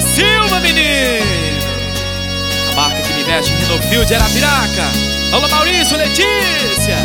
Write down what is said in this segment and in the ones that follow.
Silva, menino. A marca que me veste em Renofield era Arapiraca. Alô, Maurício, Letícia.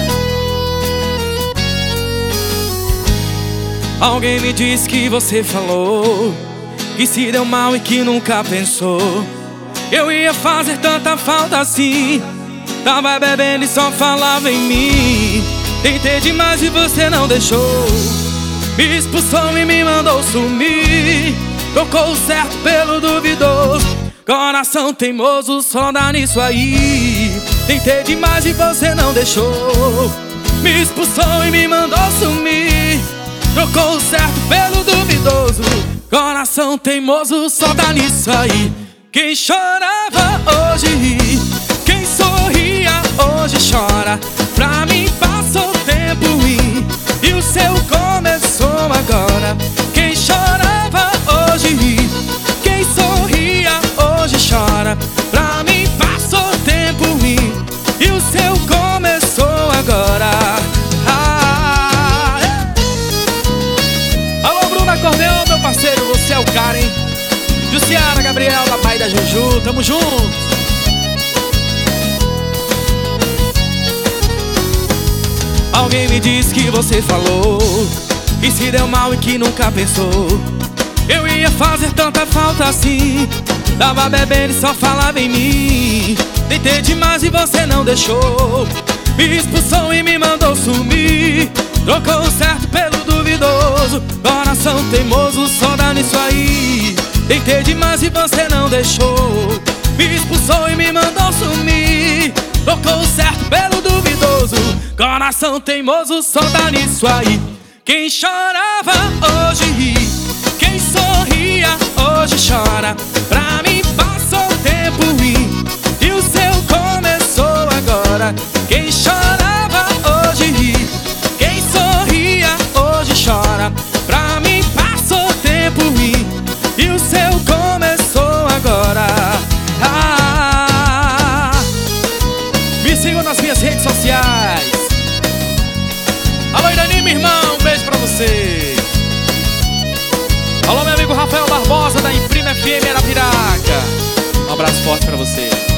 Alguém me disse que você falou que se deu mal e que nunca pensou eu ia fazer tanta falta assim. Tava bebendo e só falava em mim. Tentei demais e você não deixou. Me expulsou e me mandou sumir. Trocou o certo pelo duvidoso. Coração teimoso, só dá nisso aí. Tentei demais e você não deixou. Me expulsou e me mandou sumir. Trocou o certo pelo duvidoso. Coração teimoso, só dá nisso aí. Quem chorava hoje ri, quem sorria hoje chora. Pra mim passou tempo ruim e o seu começou agora. Quem chorava hoje ri, quem sorria hoje chora. Pra mim passou tempo ruim e o seu começou agora. Alô, Bruno Acordeão, meu parceiro, você é o cara, hein? Jussiara, Gabriel, da pai da Juju, tamo junto. Alguém me disse que você falou que se deu mal e que nunca pensou eu ia fazer tanta falta assim. Tava bebendo e só falava em mim. Tentei demais e você não deixou. Me expulsou e me mandou sumir. Trocou o certo pelo duvidoso. Coração teimoso, só dá nisso aí. Tentei demais e você não deixou. Me expulsou e me mandou sumir. Trocou o certo pelo duvidoso. Coração teimoso, só dá nisso aí. Quem chorava hoje ri, quem sorria hoje chora. Pra mim passou tempo ruim e o seu começou agora. Quem chorava hoje ri, quem sorria hoje chora. Pra mim passou tempo ruim e o seu começou agora. Me sigam nas minhas redes sociais. Alô, Irani, meu irmão, um beijo pra você. Alô, meu amigo Rafael Barbosa, da Imprime FM Arapiraca. Um abraço forte pra você.